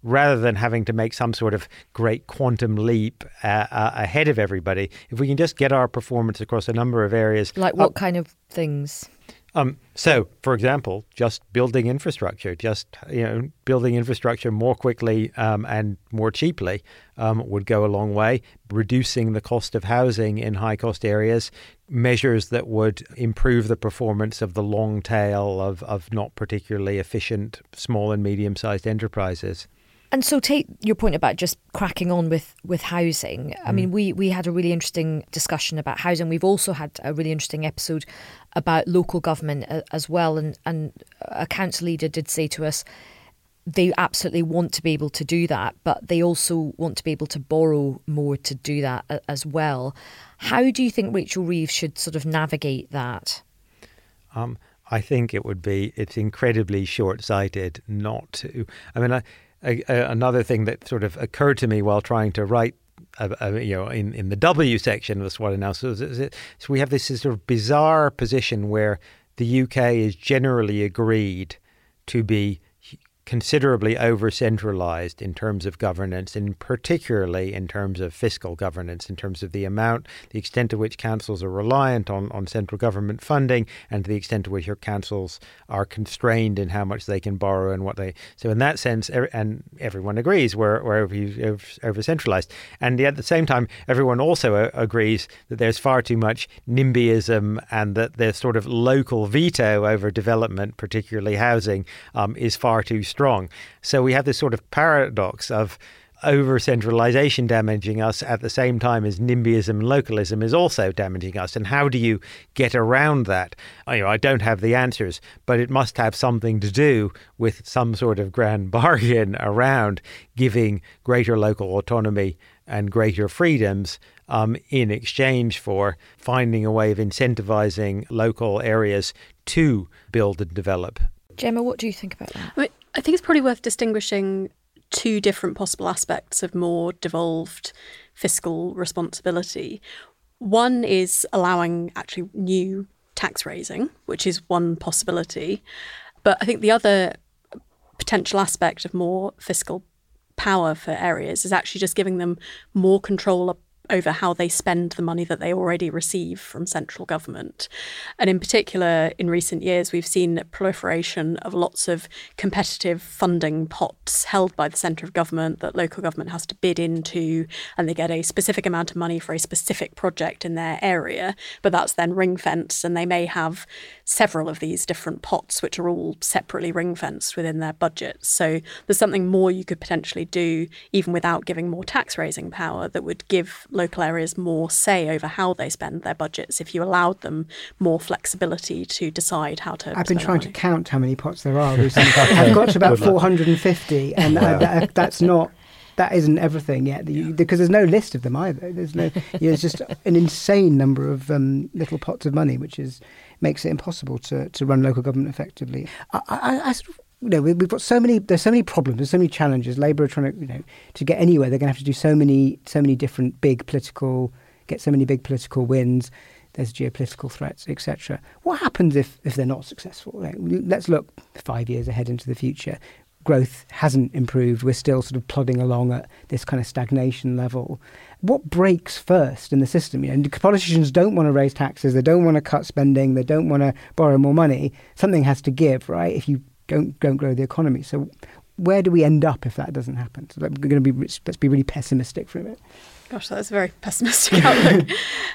rather than having to make some sort of great quantum leap uh, uh, ahead of everybody, if we can just get our performance across a number of areas. Like what up, kind of things? Um, so, for example, just building infrastructure, just you know, building infrastructure more quickly um, and more cheaply um, would go a long way. Reducing the cost of housing in high-cost areas, measures that would improve the performance of the long tail of, of not particularly efficient small and medium-sized enterprises. And so take your point about just cracking on with, with housing. I mm. mean, we, we had a really interesting discussion about housing. We've also had a really interesting episode about local government as well. And, and a council leader did say to us, they absolutely want to be able to do that, but they also want to be able to borrow more to do that as well. How do you think Rachel Reeves should sort of navigate that? Um, I think it would be, it's incredibly short-sighted not to. I mean, I... A, a, another thing that sort of occurred to me while trying to write, uh, uh, you know, in, in the W section of the SWOT analysis, is it, so we have this sort of bizarre position where the U K is generally agreed to be considerably over-centralised in terms of governance, and particularly in terms of fiscal governance, in terms of the amount, the extent to which councils are reliant on, on central government funding, and to the extent to which your councils are constrained in how much they can borrow and what they... So in that sense, and everyone agrees, we're, we're over, over-centralised. And at the same time, everyone also agrees that there's far too much NIMBYism and that there's sort of local veto over development, particularly housing, um, is far too strong. strong. So we have this sort of paradox of over-centralisation damaging us at the same time as NIMBYism and localism is also damaging us. And how do you get around that? I, you know, I don't have the answers, but it must have something to do with some sort of grand bargain around giving greater local autonomy and greater freedoms um, in exchange for finding a way of incentivising local areas to build and develop. Gemma, what do you think about that? I mean, I think it's probably worth distinguishing two different possible aspects of more devolved fiscal responsibility. One is allowing actually new tax raising, which is one possibility. But I think the other potential aspect of more fiscal power for areas is actually just giving them more control over how they spend the money that they already receive from central government. And in particular, in recent years, we've seen a proliferation of lots of competitive funding pots held by the centre of government that local government has to bid into, and they get a specific amount of money for a specific project in their area, but that's then ring-fenced, and they may have several of these different pots which are all separately ring-fenced within their budgets. So there's something more you could potentially do, even without giving more tax-raising power, that would give local areas more say over how they spend their budgets if you allowed them more flexibility to decide how to I've been spend trying money. to count how many pots there are recently. I've got to about four hundred fifty, and Wow. uh, that, that's not... That isn't everything yet, you, because there's no list of them either. There's no, you know, it's just an insane number of um, little pots of money, which is makes it impossible to, to run local government effectively. I, I, I sort of, you know, we, we've got so many. There's so many problems. There's so many challenges. Labour are trying to, you know, to get anywhere. They're going to have to do so many, so many different big political, get so many big political wins. There's geopolitical threats, et cetera. What happens if if they're not successful? Like, let's look five years ahead into the future. Growth hasn't improved. We're still sort of plodding along at this kind of stagnation level. What breaks first in the system? You know, politicians don't want to raise taxes. They don't want to cut spending. They don't want to borrow more money. Something has to give, right? If you don't don't grow the economy. So where do we end up if that doesn't happen? So we're going to be let's be really pessimistic for a minute. Gosh, that's a very pessimistic outlook.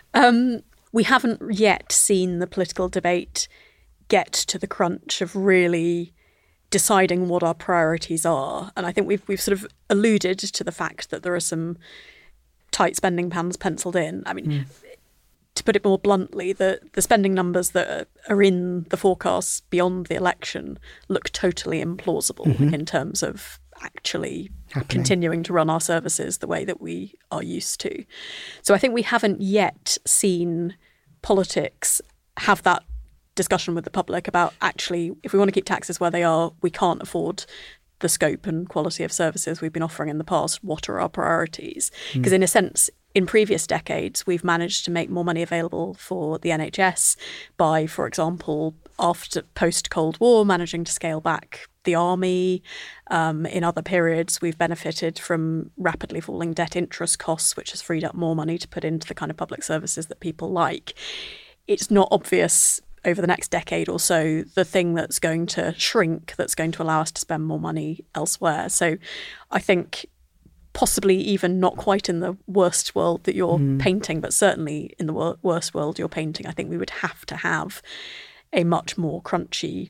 um, we haven't yet seen the political debate get to the crunch of really deciding what our priorities are. And I think we've we've sort of alluded to the fact that there are some tight spending plans penciled in. I mean, mm. to put it more bluntly, the, the spending numbers that are in the forecasts beyond the election look totally implausible mm-hmm. in terms of actually Happening. continuing to run our services the way that we are used to. So I think we haven't yet seen politics have that discussion with the public about actually, if we want to keep taxes where they are, we can't afford the scope and quality of services we've been offering in the past? What are our priorities? Because mm. in a sense, in previous decades, we've managed to make more money available for the N H S by, for example, after post-Cold War, managing to scale back the army. Um, in other periods, we've benefited from rapidly falling debt interest costs, which has freed up more money to put into the kind of public services that people like. It's not obvious over the next decade or so the thing that's going to shrink, that's going to allow us to spend more money elsewhere. So I think possibly even not quite in the worst world that you're mm. painting, but certainly in the wor- worst world you're painting, I think we would have to have a much more crunchy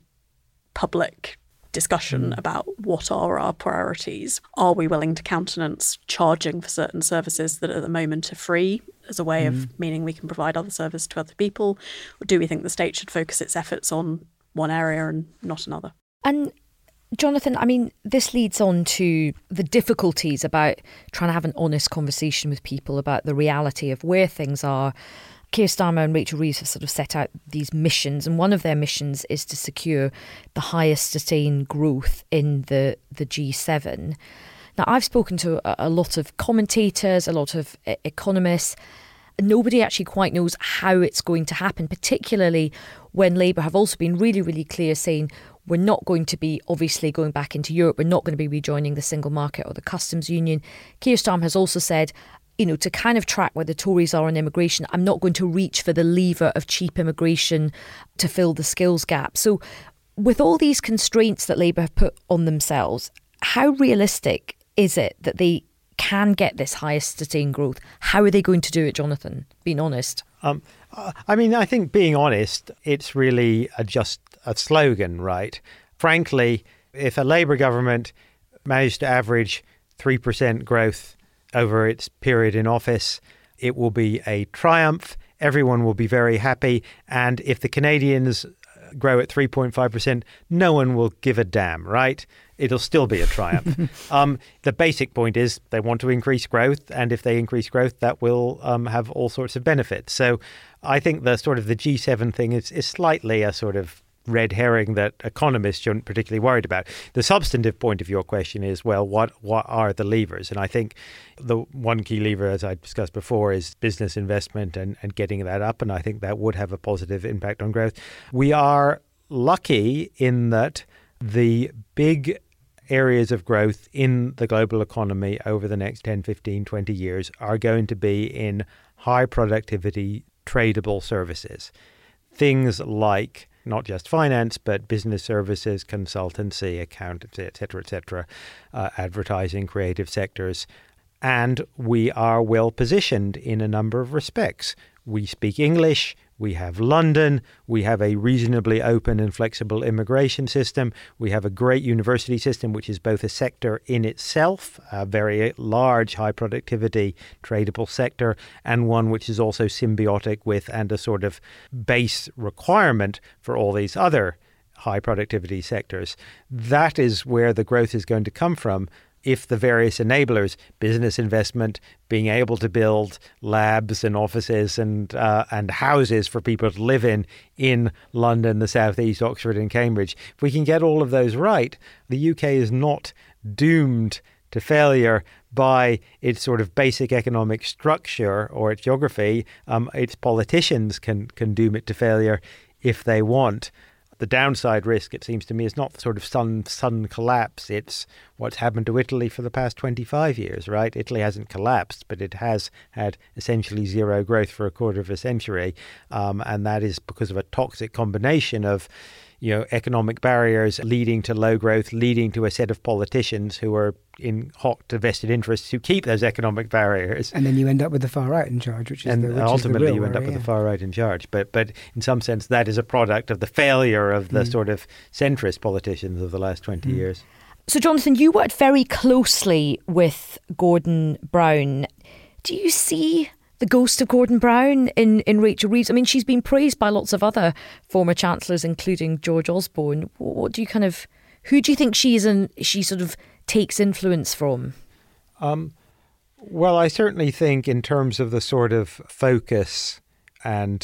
public discussion mm. about what are our priorities. Are we willing to countenance charging for certain services that at the moment are free as a way mm. of meaning we can provide other service to other people? Or do we think the state should focus its efforts on one area and not another? And Jonathan, I mean, this leads on to the difficulties about trying to have an honest conversation with people about the reality of where things are. Keir Starmer and Rachel Reeves have sort of set out these missions, and one of their missions is to secure the highest sustained growth in the, the G seven. Now, I've spoken to a, a lot of commentators, a lot of e- economists. Nobody actually quite knows how it's going to happen, particularly when Labour have also been really, really clear saying we're not going to be obviously going back into Europe. We're not going to be rejoining the single market or the customs union. Keir Starmer has also said, you know, to kind of track where the Tories are on immigration, I'm not going to reach for the lever of cheap immigration to fill the skills gap. So with all these constraints that Labour have put on themselves, how realistic is it that they can get this highest sustained growth? How are they going to do it, Jonathan? Being honest. Um, I mean, I think being honest, it's really a, just a slogan, right? Frankly, if a Labour government managed to average three percent growth over its period in office, it will be a triumph. Everyone will be very happy. And if the Canadians grow at three point five percent, no one will give a damn, right? It'll still be a triumph. um, the basic point is they want to increase growth. And if they increase growth, that will um, have all sorts of benefits. So I think the sort of the G seven thing is, is slightly a sort of red herring that economists aren't particularly worried about. The substantive point of your question is, well, what what are the levers? And I think the one key lever, as I discussed before, is business investment and, and getting that up. And I think that would have a positive impact on growth. We are lucky in that the big areas of growth in the global economy over the next ten, fifteen, twenty years are going to be in high productivity, tradable services. Things like not just finance, but business services, consultancy, accountancy, et cetera, et cetera, uh, advertising, creative sectors. And we are well positioned in a number of respects. We speak English. We have London. We have a reasonably open and flexible immigration system. We have a great university system, which is both a sector in itself, a very large, high productivity, tradable sector, and one which is also symbiotic with and a sort of base requirement for all these other high productivity sectors. That is where the growth is going to come from. If the various enablers, business investment, being able to build labs and offices and uh, and houses for people to live in in London, the South East, Oxford and Cambridge, if we can get all of those right, the U K is not doomed to failure by its sort of basic economic structure or its geography. Um, its politicians can, can doom it to failure if they want. The downside risk, it seems to me, is not the sort of sudden, sudden collapse. It's what's happened to Italy for the past twenty-five years, right? Italy hasn't collapsed, but it has had essentially zero growth for a quarter of a century. Um, and that is because of a toxic combination of, you know, economic barriers leading to low growth, leading to a set of politicians who are in hot to vested interests who keep those economic barriers. And then you end up with the far right in charge, which is and the, which ultimately is the real you end worry, up with yeah. the far right in charge. But but in some sense, that is a product of the failure of the mm. sort of centrist politicians of the last twenty mm. years. So, Jonathan, you worked very closely with Gordon Brown. Do you see the ghost of Gordon Brown in, in Rachel Reeves? I mean, she's been praised by lots of other former chancellors, including George Osborne. What do you kind of, who do you think she's in, she sort of takes influence from? Um, well, I certainly think in terms of the sort of focus and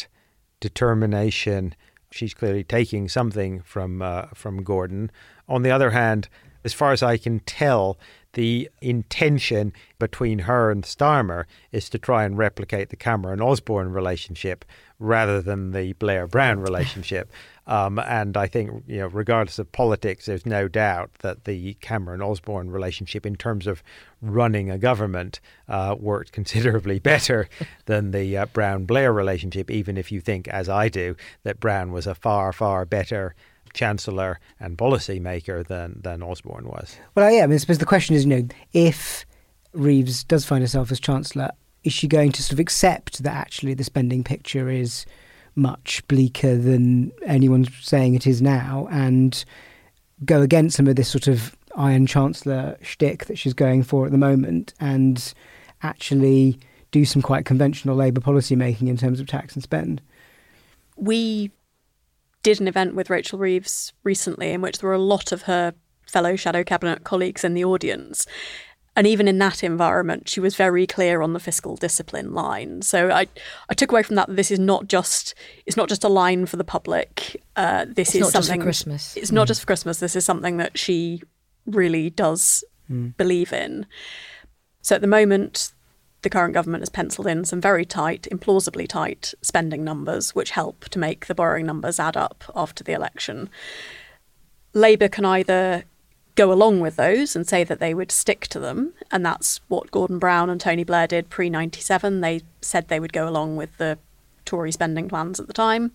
determination, she's clearly taking something from uh, from Gordon. On the other hand, As far as I can tell, the intention between her and Starmer is to try and replicate the Cameron-Osborne relationship rather than the Blair-Brown relationship. Um, and I think, you know, regardless of politics, there's no doubt that the Cameron-Osborne relationship in terms of running a government uh, worked considerably better than the uh, Brown-Blair relationship, even if you think, as I do, that Brown was a far, far better chancellor and policy maker than, than Osborne was. Well, yeah, I mean, I suppose the question is, you know, if Reeves does find herself as chancellor, is she going to sort of accept that actually the spending picture is much bleaker than anyone's saying it is now, and go against some of this sort of Iron Chancellor shtick that she's going for at the moment, and actually do some quite conventional Labour policy making in terms of tax and spend? We did an event with Rachel Reeves recently in which there were a lot of her fellow shadow cabinet colleagues in the audience. And even in that environment, she was very clear on the fiscal discipline line. So I, I took away from that that this is not just it's not just a line for the public. Uh, this it's is not something. Just for Christmas. It's not mm. just for Christmas. This is something that she really does mm. believe in. So at the moment, the current government has penciled in some very tight, implausibly tight spending numbers, which help to make the borrowing numbers add up after the election. Labour can either go along with those and say that they would stick to them, and that's what Gordon Brown and Tony Blair did pre ninety-seven. They said they would go along with the Tory spending plans at the time.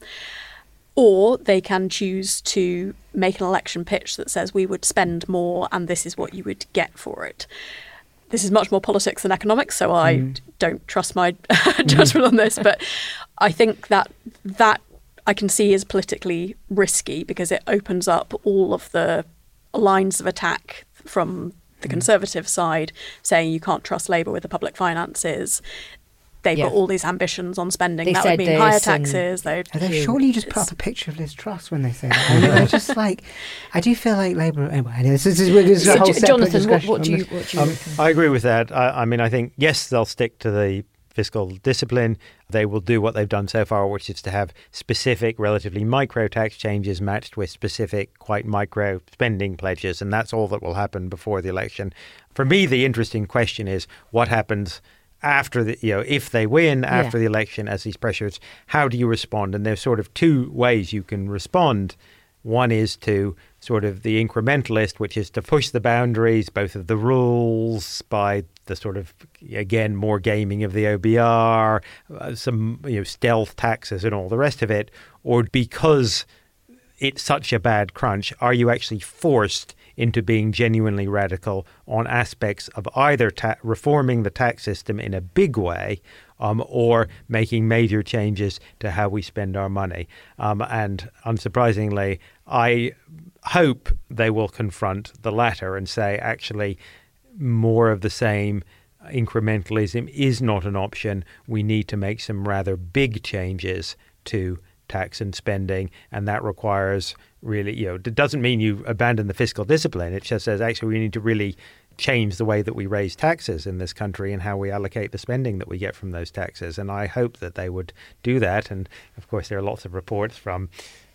Or they can choose to make an election pitch that says we would spend more and this is what you would get for it. This is much more politics than economics, so I mm. don't trust my judgment on this, but I think that that I can see is politically risky because it opens up all of the lines of attack from the Conservative side, saying you can't trust Labour with the public finances. They've yeah. got all these ambitions on spending. They that would mean higher taxes. They surely just put up a picture of Liz Truss when they say that. I mean, they're just like, I do feel like Labour. Anyway, this is, this is a so, whole Jonathan, what, what do you? What do you um, I agree with that. I, I mean, I think yes, they'll stick to the fiscal discipline. They will do what they've done so far, which is to have specific, relatively micro tax changes matched with specific, quite micro spending pledges. And that's all that will happen before the election. For me, the interesting question is what happens after the, you know, if they win after yeah. the election as these pressures, how do you respond? And there's sort of two ways you can respond. One is to sort of the incrementalist, which is to push the boundaries, both of the rules by the sort of, again, more gaming of the O B R, uh, some, you know, stealth taxes and all the rest of it. Or because it's such a bad crunch, are you actually forced into being genuinely radical on aspects of either ta- reforming the tax system in a big way um, or making major changes to how we spend our money? Um, and unsurprisingly, I hope they will confront the latter and say, actually, more of the same incrementalism is not an option. We need to make some rather big changes to tax and spending, and that requires really, you know, it doesn't mean you abandon the fiscal discipline. It just says actually we need to really change the way that we raise taxes in this country and how we allocate the spending that we get from those taxes. And I hope that they would do that. And of course, there are lots of reports from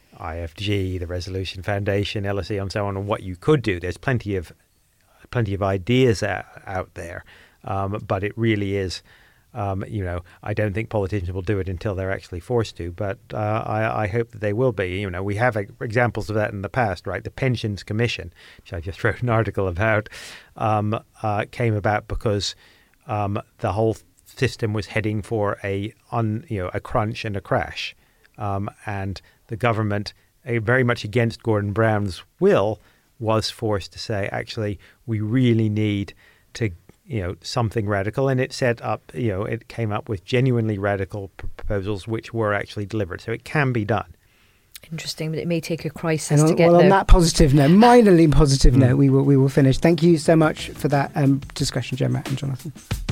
I F G, the Resolution Foundation, L S E, and so on, on what you could do. There's plenty of plenty of ideas out, out there, um, but it really is. Um, you know, I don't think politicians will do it until they're actually forced to, but uh, I, I hope that they will be. You know, we have examples of that in the past, right? The Pensions Commission, which I just wrote an article about, um, uh, came about because um, the whole system was heading for a, un, you know, a crunch and a crash, um, and the government, uh, very much against Gordon Brown's will, was forced to say, actually, we really need to, you know, something radical. And it set up, you know, it came up with genuinely radical p- proposals which were actually delivered. So it can be done. Interesting, but it may take a crisis and to on, get well, there. On that positive note, minorly positive mm. note, we will we will finish. Thank you so much for that um, discussion, Gemma and Jonathan.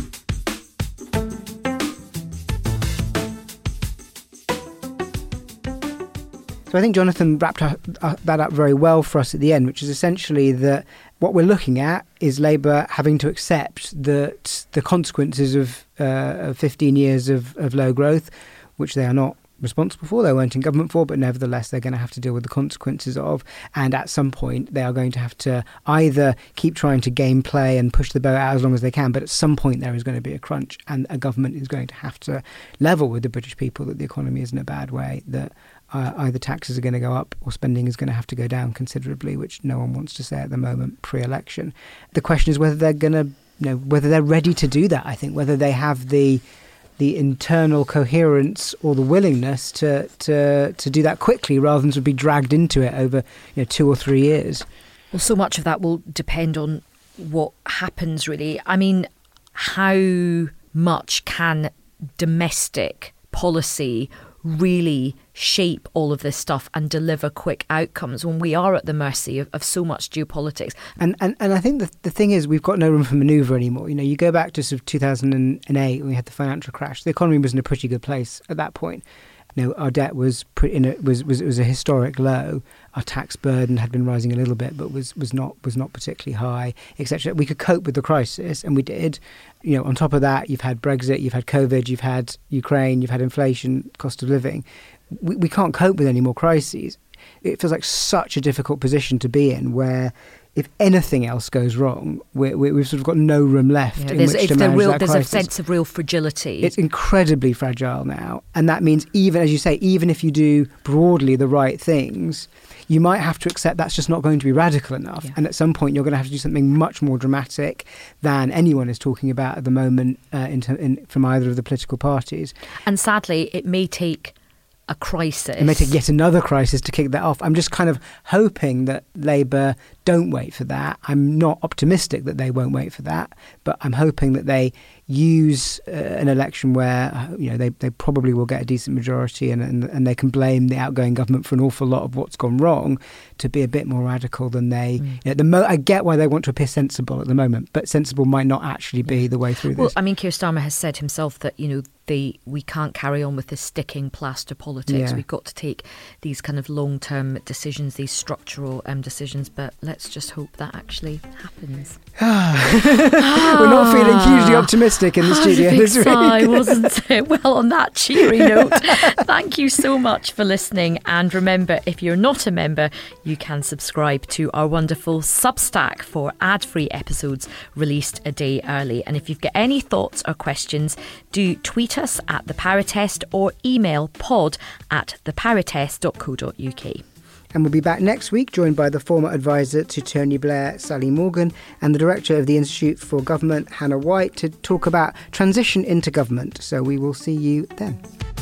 So I think Jonathan wrapped up, uh, that up very well for us at the end, which is essentially that what we're looking at is Labour having to accept that the consequences of, uh, of fifteen years of, of low growth, which they are not responsible for, they weren't in government for, but nevertheless they're going to have to deal with the consequences of. And at some point they are going to have to either keep trying to game play and push the boat out as long as they can, but at some point there is going to be a crunch, and a government is going to have to level with the British people that the economy is in a bad way, that uh, either taxes are going to go up or spending is going to have to go down considerably, which no one wants to say at the moment pre-election. The question is whether they're going to, you know, whether they're ready to do that, I think, whether they have the the internal coherence or the willingness to, to to do that quickly rather than to be dragged into it over, you know, two or three years. Well, so much of that will depend on what happens, really. I mean, how much can domestic policy really shape all of this stuff and deliver quick outcomes when we are at the mercy of, of so much geopolitics? And, and and I think the the thing is, we've got no room for manoeuvre anymore. You know, you go back to sort of two thousand eight when we had the financial crash. The economy was in a pretty good place at that point. You know, our debt was pretty in a, was was it was a historic low. Our tax burden had been rising a little bit, but was was not was not particularly high, et cetera. We could cope with the crisis, and we did. You know, on top of that, you've had Brexit, you've had COVID, you've had Ukraine, you've had inflation, cost of living. We, we can't cope with any more crises. It feels like such a difficult position to be in, where if anything else goes wrong, we're, we've sort of got no room left yeah, in which to manage real, that there's crisis. a sense of real fragility. It's incredibly fragile now, and that means even, as you say, even if you do broadly the right things, you might have to accept that's just not going to be radical enough. Yeah. And at some point, you're going to have to do something much more dramatic than anyone is talking about at the moment uh, in, in, from either of the political parties. And sadly, it may take a crisis. It may take yet another crisis to kick that off. I'm just kind of hoping that Labour don't wait for that. I'm not optimistic that they won't wait for that, but I'm hoping that they use uh, an election where, you know, they, they probably will get a decent majority, and, and and they can blame the outgoing government for an awful lot of what's gone wrong, to be a bit more radical than they. Mm. You know, the mo- I get why they want to appear sensible at the moment, but sensible might not actually be the way through this. Well, I mean, Keir Starmer has said himself that, you know, they we can't carry on with this sticking plaster politics. Yeah. We've got to take these kind of long-term decisions, these structural um, decisions, but let's just hope that actually happens. We're not feeling hugely optimistic in the oh, studio. It was a big sigh, week. wasn't it? Well, on that cheery note, thank you so much for listening. And remember, if you're not a member, you can subscribe to our wonderful Substack for ad-free episodes released a day early. And if you've got any thoughts or questions, do tweet us at The Power Test or email pod at the power test dot co dot uk. And we'll be back next week, joined by the former advisor to Tony Blair, Sally Morgan, and the director of the Institute for Government, Hannah White, to talk about transition into government. So we will see you then.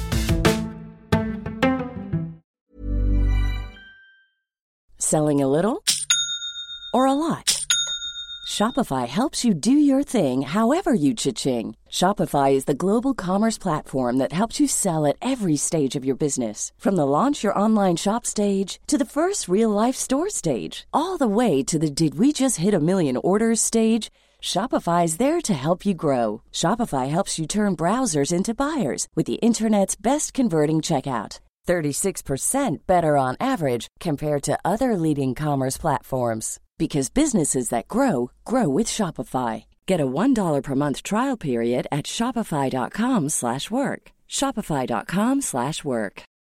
Selling a little or a lot? Shopify helps you do your thing however you cha-ching. Shopify is the global commerce platform that helps you sell at every stage of your business. From the launch your online shop stage to the first real-life store stage, all the way to the did we just hit a million orders stage. Shopify is there to help you grow. Shopify helps you turn browsers into buyers with the internet's best converting checkout. thirty-six percent better on average compared to other leading commerce platforms. Because businesses that grow, grow with Shopify. Get a one dollar per month trial period at shopify.com slash work. Shopify.com slash work.